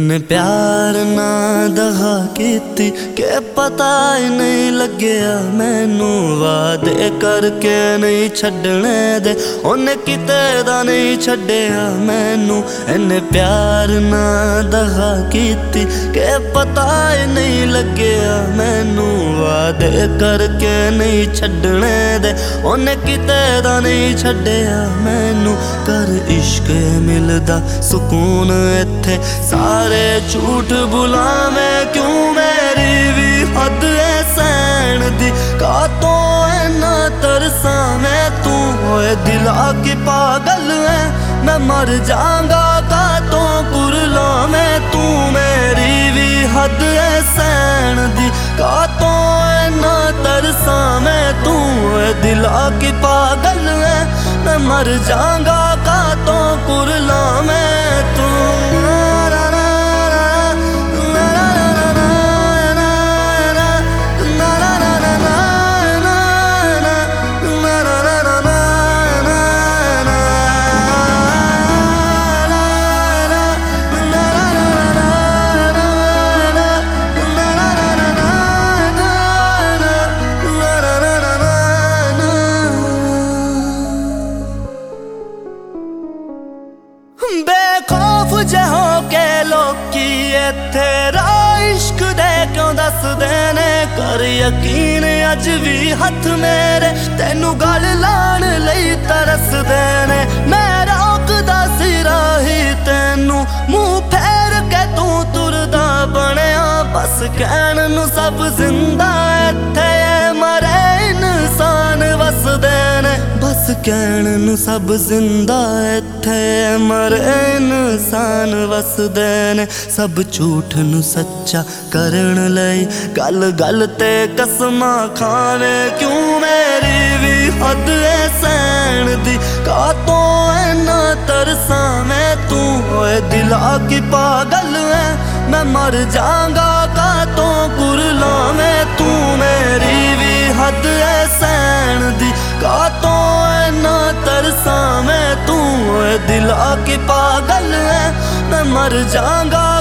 इन्ने प्यार ना दगा कीती के पता ही नहीं लग्या मैनू वादे करके नहीं छड्डने दे उन्हें किते दा नहीं छड्डिया मैनू। इन्ने प्यार ना दगा कीती के पता ही नहीं लग्या मैनू वादे करके नहीं छड्डने दे उन्हें किते दा नहीं छड्डिया मैनू। कर इश्क मिलदा सुकून इत्थे सारे झूठ बुलावें क्यों मेरी भी हद है सहन दी कातों इन्ना तरसा मैं तू होए दिला की पागल है मैं मर जाऊंगा कातों कुरला मैं तू मेरी भी हद है सहन दी कातों इन्ना तरसा मैं तू होए दिला की पागल है मैं मर जाऊंगा कातों कुरला मैं तू। बेखौफ जहो के लोकी तेरा इश्क दे क्यों दसदे ने कर यकीन अज भी हथ मेरे तेनू गल लाण लई तरसदे ने। मैं रोकदा सी राही तेनू मुंह फेर के तू तुरदा बनया बस कहण नू सब जिंदा इत्थे मरे इंसान वसदे ने बस कहण नू सब जिंदा इत्थे मरे इंसान वसदे ने। सब झूठ नू सच्चा करन लई गल गल ते कसमां खावे क्यों मेरी भी हद है सहन दी कातों इन्ना तरसा मैं तू होए दिला की पागल है मैं मर जाऊंगा कातों कुरला मैं तू मेरी भी हद है सहन दी कातों इन्ना तरसा मैं तू होए दिला की पागल है मैं मर जाऊंगा